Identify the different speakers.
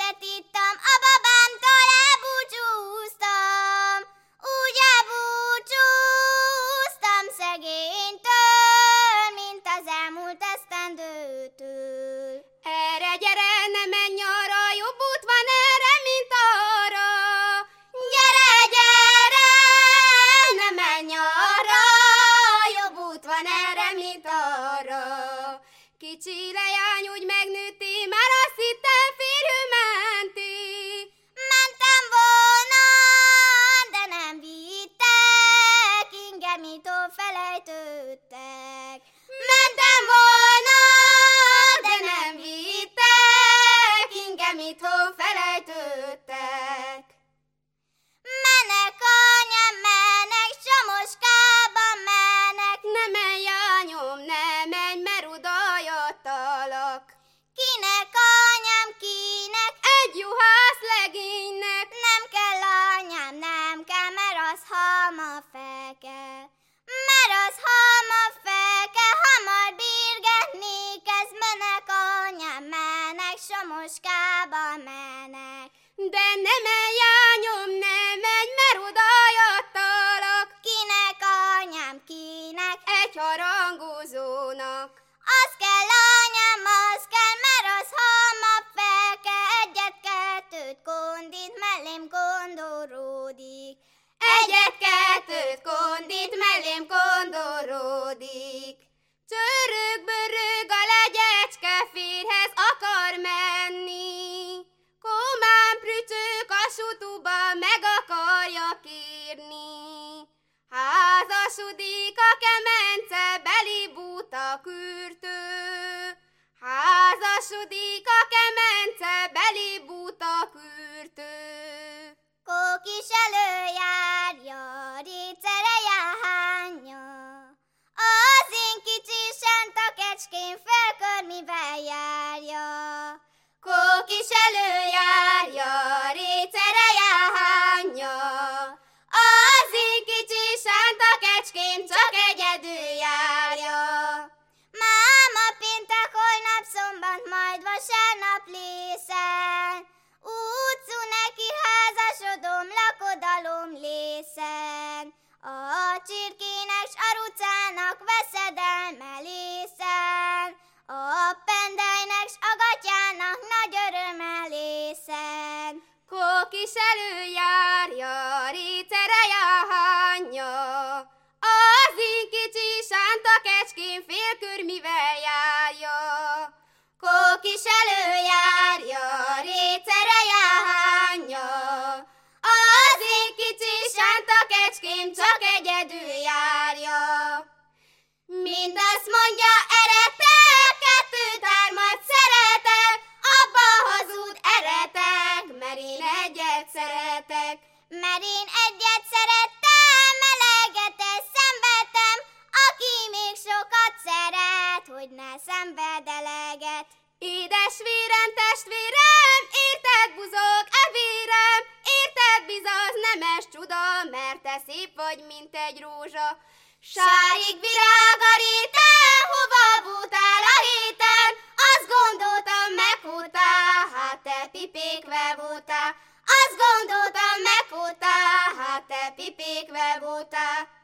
Speaker 1: Szőlőket ittam, a babámtól elbúcsúztam. Úgy elbúcsúztam szegénytől, mint az elmúlt esztendőtől.
Speaker 2: Erre gyere, ne menj arra, jobb út van erre, mint arra.
Speaker 1: Gyere, gyere, ne menj arra,
Speaker 2: Jobb út van erre, mint arra. Kicsi leány úgy megnőtti, már azt hittem férjű menti.
Speaker 1: mentem volna, de nem vittek, ingemitől felejtődtek.
Speaker 2: Mentem volna, de nem vittek, ingemit hó felejtődtek.
Speaker 1: Menek, anyám, menek, Samoskába menek.
Speaker 2: Ne menj, anyom, ne menj, mert udajattalak.
Speaker 1: Kinek, anyám, kinek?
Speaker 2: Egy juhász legénynek.
Speaker 1: Nem kell, anyám, nem kell, mert az hamafeke. Mert az hamafeke, hamar birgetni kezd. Menek, anyám, menek, Samoskába menek.
Speaker 2: De ne menj, anyom, ne menj, mert udajattalak.
Speaker 1: Kinek, anyám, kinek?
Speaker 2: Egy harangozónak.
Speaker 1: Az kell, anyám, az kell, mert az hamafeke. Egyet-kettőt kondít, mellém kondoródik.
Speaker 2: Egyet-kettőt kondít, mellém kondoródik. Csörög-börög a legyecske, férhez akar menni. Komán prücsök a sutuba, meg akarja kérni. Házasodik a kemence, beli buta kürtő. Házasodik a kemence, beli buta kürtő.
Speaker 1: Kókis előjárja, récere járja. Az én kicsi sánta kecském fölkör, mivel járja.
Speaker 2: Kókis előjárja, récere járja. Az én kicsi sánta kecském csak egyedül járja.
Speaker 1: Máma péntek, holnap szombat, majd vasárnap lészen. Útszú neki házasodom, lakodalom lészen. A csirkének s a rucának veszedelme lészen. A pendelynek s a gatyának nagy öröme lészen.
Speaker 2: Kókis előjárja, récere járja. Az én kicsi sánta kecském félkör mivel járja. Kókis előjárja, récere járja. Az én kicsi sánta kecském csak egyedül járja. Mindazt mondja, eretek, kettőt-hármat szeretek, abba hazud eretek, mert én egyet szeretek.
Speaker 1: Mert én egyet szerettem, melegetes szenvedtem, aki még sokat szeret, hogy ne szenved eleget.
Speaker 2: Édesvérem, testvérem, érted buzog e vérem, érted bizaz nemes csuda, mert te szép vagy, mint egy rózsa. Sárig virág a réten, hova voltál a héten? Azt gondoltam, meghúrtál, hát te pipékve voltál. Azt gondoltam, meghúrtál, hát te pipékve voltál.